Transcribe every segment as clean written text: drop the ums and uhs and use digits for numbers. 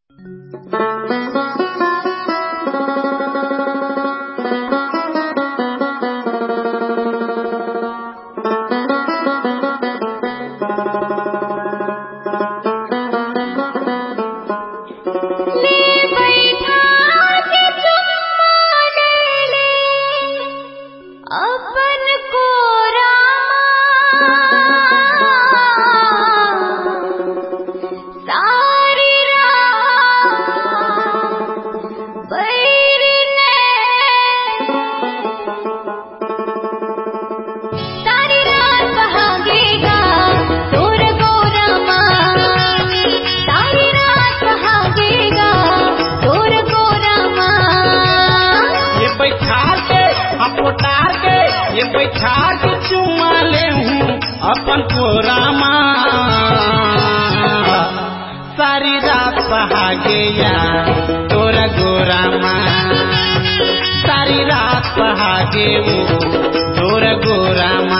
अपन कोरामा सारी रात बहागे या तोरा गोरामा सारी रात बहागे वो तोरा गोरामा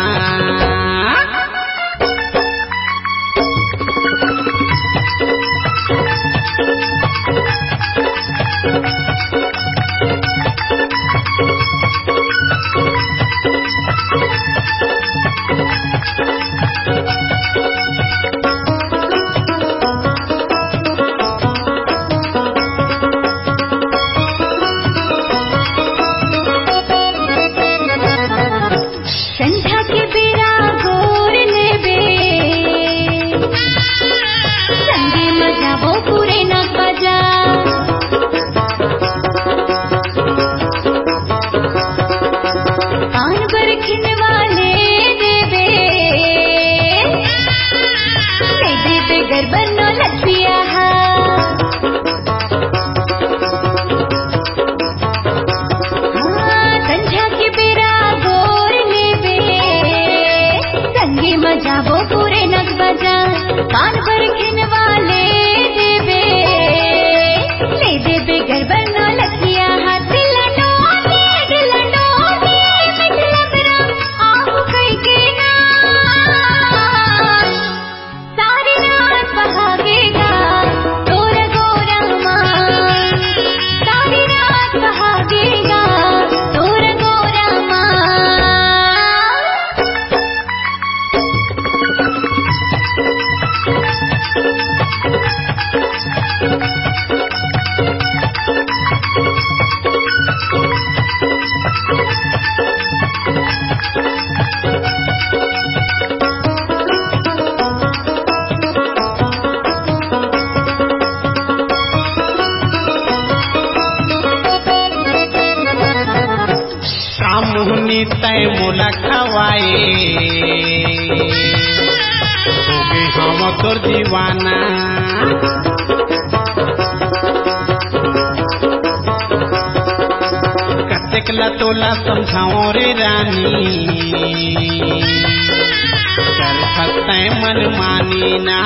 तय मोला खवाए हम तोर दीवाना कतेक ला तोला समझाओ रे रानी कर सकते मन मानी ना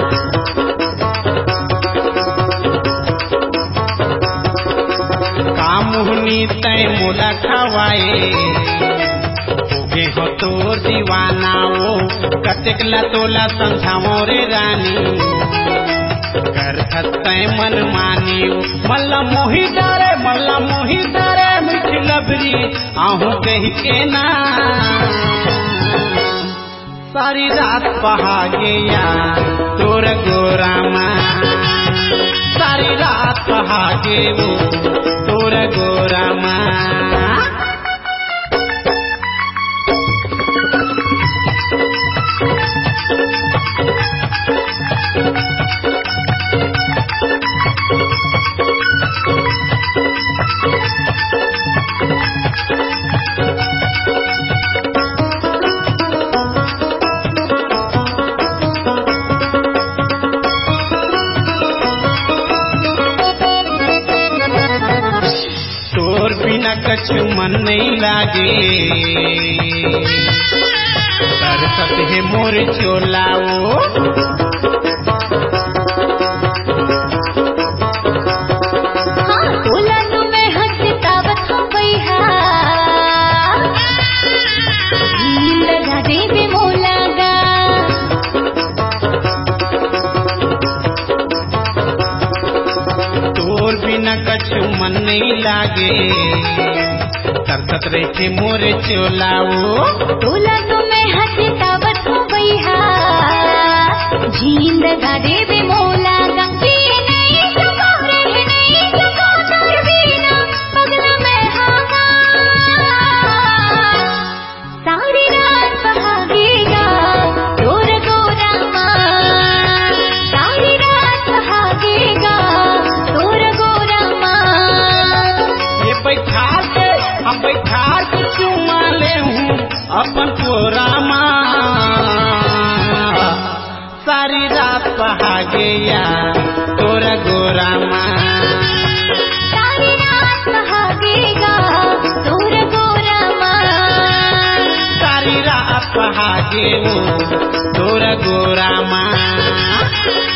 कामुहनी तय मोला खवाए हो तोर दीवाना वो कतेक ला तोला समझाओ रे रानी कर सकते मन मानी मल्ला मोही डरे मीठी लबरी आहू कही के ना सारी रात बहागे या तोर गोरामा सारी रात बहागे वो तोर गोरामा कछु मन नहीं लागे तरसत है मोर चोलाओ तोर बिना कछु मन नहीं लागे तरसत रहे मोरे चोलाओ तोला तो मैं हसतावत हो बैहा जींद गादे बे मोला गंगी नहीं सको रहे नहीं सको तोर बिना पगला मैं हागा सारी रात बहागेगा तोर गोरा माँ सारी रात बहागेगा तोर गोरा माँ ये बैठा के हम बैठा के चुमा ले हूँ अपन कोरा माँ सारी रात बहागे या तोरा गोरा माँ सारी रात बहागेगा तोर गोरा माँ सारी रात बहागे वो तोरा गोरा माँ।